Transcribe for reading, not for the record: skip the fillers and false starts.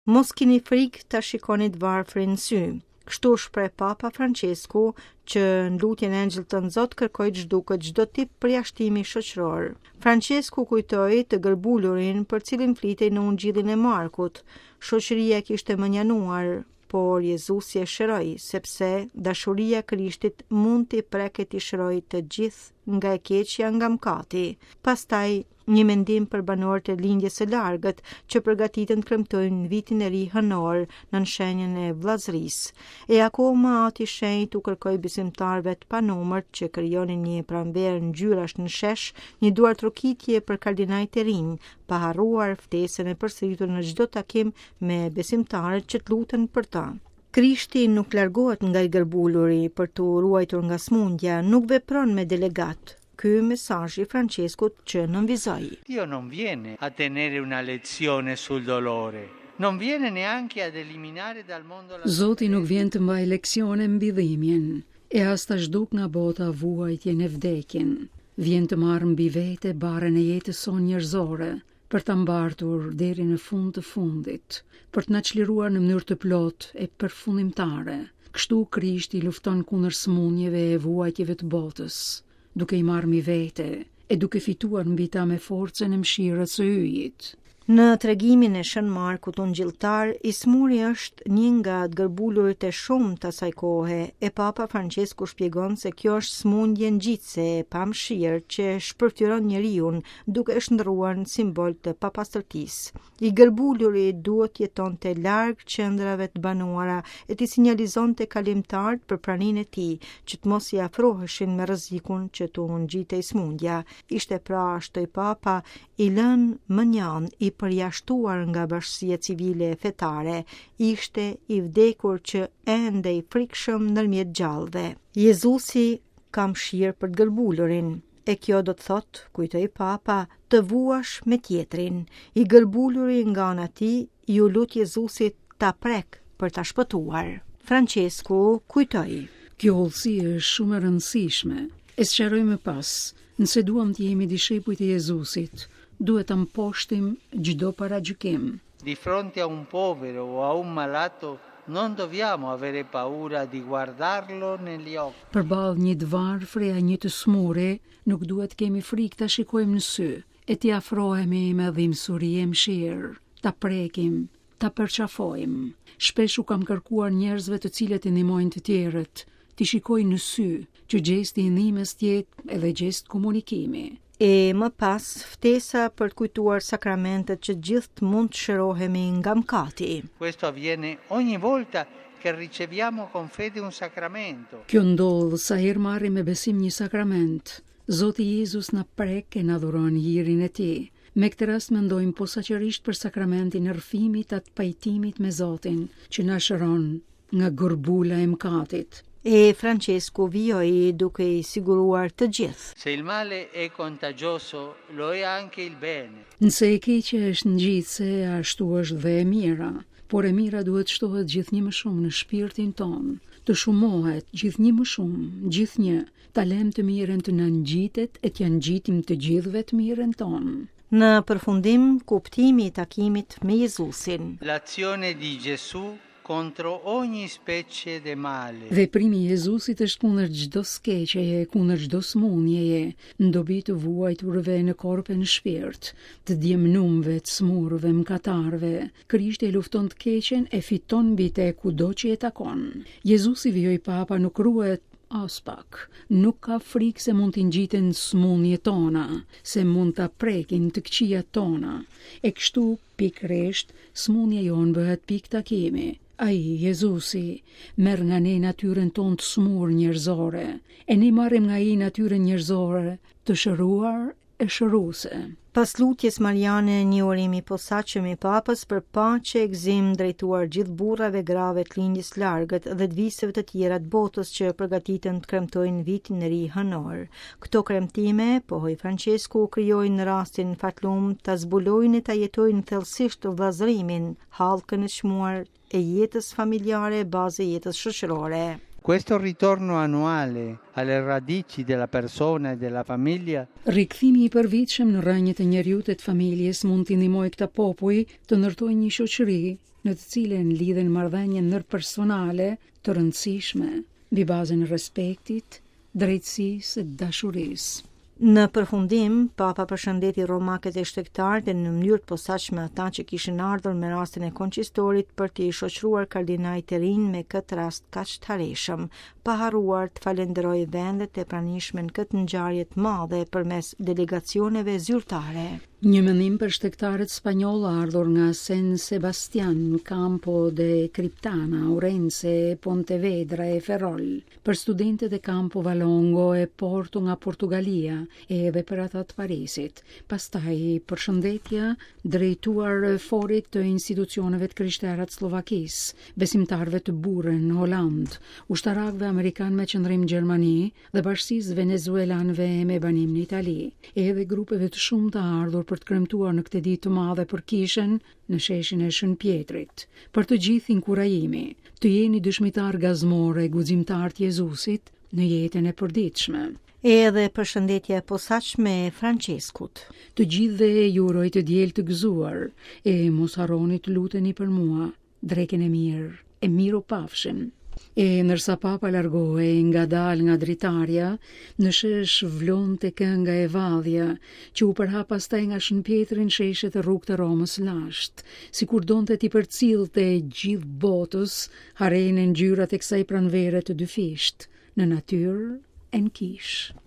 Mos kini frikë ta shikoni të varfrin në sy. Kështu shpreh Papa Francesku që në lutjen e Angjëllit të Zot kërkoi të zhduket çdo tip përjashtimi shoqëror. Francesku kujtoi të gërbulurin për cilin flitej në Ungjillin e Markut. Shoqëria kishte mënjanuar, por Jezusi e shëroi, sepse dashuria e Krishtit mund t'i prekë t'i shërojë të gjithë nga e keqja, nga mëkati. Pastaj një mendim për banorët e lindjes së largët që përgatiten të kremtojnë vitin e ri hënor në shenjën e vllazërisë. E akoma ati shenjtë u kërkoi besimtarëve të panumërt që krijonin një pranverë ngjyrash në shesh, një duar trokitje për kardinajt e rinj, pa harruar ftesën e përsëritur në çdo takim me besimtarët që të luten për ta. Krishti nuk largohet nga i gërbuluri për t'u ruajtur nga smundja, nuk vepron me delegat. Ky mesazhi i Franceskut që nënvizoi. Dio non viene a tenere una lezione sul dolore. Non viene neanche ad eliminare dal mondo la Zoti nuk vjen të mbaj leksione mbi dhimbjen, e as ta zhduk nga bota vuajtjen e vdekjen. Vjen të marrë mbi vete barën e jetës sonë njerëzore, për ta mbartur deri në fund të fundit, për të na çliruar në mënyrë të plotë e përfundimtare. Kështu Krishti lufton kundër smundjeve e vuajtjeve të botës, duke i marrë mbi vete e duke fituar mbi ta me forcën e mëshirës së yjit. Në tregimin e Shën Markut ungjilltar, i smuri është një nga të gërbulurit e shumë të asaj kohe, e Papa Francesku shpjegon se kjo është smundje ngjitse e pamëshirë që shpërfyeron njeriu duke e shndërruar në simbol të papastërtisë. I gërbuluri duhet jetonte larg qendrave të banuara e t'i sinjalizonte kalimtarët për praninë e tij, që të mos i afroheshin me rrezikun që t'u ngjitej smundja. Ishte pra, shtoi Papa, i lënë mënjan, i përjashtuar nga bashkësia civile e fetare, ishte i vdekur që ende i frikshëm ndërmjet gjallëve. Jezusi ka mëshirë për të gërbulurin, e kjo do të thotë, kujtoi Papa, të vuash me tjetrin. I gërbuluri nga ana tij ju lut Jezusit ta prek për ta shpëtuar. Francesku kujtoi. Kjo ullësi është shumë e rëndësishme. E sqaroj më pas, nëse duam të jemi dishepujt e Jezusit, duhet të mposhtim çdo paragjykim. Di fronte a un povero o a un malato non dobbiamo avere paura di guardarlo negli occhi. Përballë një të varfër e një të smuri, nuk duhet kemi frikë ta shikojmë në sy, e t'i afrohemi me dhimbësuri e mëshirë, ta prekim, ta përqafojmë. Shpesh u kam kërkuar njerëzve të cilët i ndihmojnë të tjerët, t'i shikojnë në sy, që gjesti i ndihmës të jetë edhe gjest komunikimi. E më pas, ftesa për të kujtuar sakramentet që gjithë mund të shërohemi nga mëkati. Questo avviene ogni volta che riceviamo con fede un sacramento. Kjo ndodh sa herë marrim me besim një sakrament. Zoti Jezus na prek e na dhuron hirin e tij. Me këtë rast mendojmë posaçërisht për sakramentin e rrëfimit atë pajtimit me Zotin, që na shëron nga gërbula e mëkatit. E Francesku vijoi duke i siguruar të gjithë. Se il male è contagioso, lo è anche il bene. Nëse e keqja është ngjitse, ashtu është dhe e mira, por e mira duhet shtohet gjithnjë më shumë në shpirtin ton, të shumohet gjithnjë më shumë, gjithnjë, ta lëm të mirën të na ngjitet e t'ja ngjitim të gjithëve të mirën ton. Në përfundim, kuptimi i takimit me Jezusin. L'azione di Gesù contro ogni specie de male. Veprimi i Jezusit është kundër çdo skeqeje, kundër çdo smundjeje, në dobi të vuajturve në korp e në shpirt, të djemnumve, të smurve, mëkatarve. Krishti e lufton të keqen e fiton mbi te kudo që e takon. Jezusi vijoi Papa nuk ruhet as pak. Nuk ka frikë se mund t'i ngjiten smundjet tona, se mund ta prekin të këqijat tona. E kështu pikërisht smundja jon bëhet pikë takimi. Ai, Jezusi, merr nga ne natyrën tonë të smur njerëzore, e ne marrim nga ai natyrën njerëzore të shëruar e shëruese. Pas lutjes mariane, një urim i posaçëm i Papës për paqe e gëzim drejtuar gjithë burrave grave të lindjes largët dhe të viseve të tjera të botës që përgatiten të kremtojnë vitin e ri hënor. Këto kremtime, pohoi Francesku, krijojnë në rastin fatlum ta zbulojnë e ta jetojnë thellësisht vllazërimin, hallkën e çmuar e jetës familjare, bazë e jetës shoqërore. Questo ritorno annuale alle radici della persona e della famiglia. Rikthimi i përvitshëm në rrënjët e njeriut e të familjes mund t'i ndihmojë këta popuj të ndërtojnë një shoqëri në të cilën lidhen marrëdhënie ndërpersonale të rëndësishme, mbi bazën e respektit, drejtësisë e dashurisë. Në përfundim, Papa përshëndeti romakët e shtektart e në mënyrë të posaçme ata që kishin ardhur me rastin e koncistorit për t'i shoqëruar kardinajt e rinj me këtë rast kaq të harreshëm, pa harruar të falenderojë vendet e pranishme në këtë ngjarje të madhe përmes delegacioneve zyrtare. Një mendim për shtektarët spanjoll ardhur nga San Sebastian, Campo de Criptana, Orense, Pontevedra e Ferrol, për studentët e Campo Valongo e Porto nga Portugalia, edhe për ata të Parisit. Pastaj përshëndetja drejtuar forit të institucioneve të krishterë të Slovakisë, besimtarëve të burën në Holand, ushtarakëve amerikanë me qëndrim në Gjermani dhe bashkisë venezuelanëve me banim në Itali, edhe grupeve të shumta ardhur për të kremtuar në këtë ditë të madhe për kishën në sheshin e Shën Pjetrit. Për të gjithë inkurajimi, të jeni dëshmitar gazmor e guximtar të Jezusit në jetën e përditshme. Edhe përshëndetje e posaçme e Franceskut. Të gjithëve ju uroj të diel të gëzuar e mos harroni të luteni për mua, drekën e mirë, e miropafshim. E nërsa Papa largohej ngadalë nga dritarja, në shesh vlonte kënga e vadhja, që u përha pastaj nga Shën Pjetri në sheshet e rrugë të Romës lashtë, sikur donte t'i përcillte gjithë botës harrejnë ngjyrat e kësaj pranvere të dyfisht, në natyrë e në kish.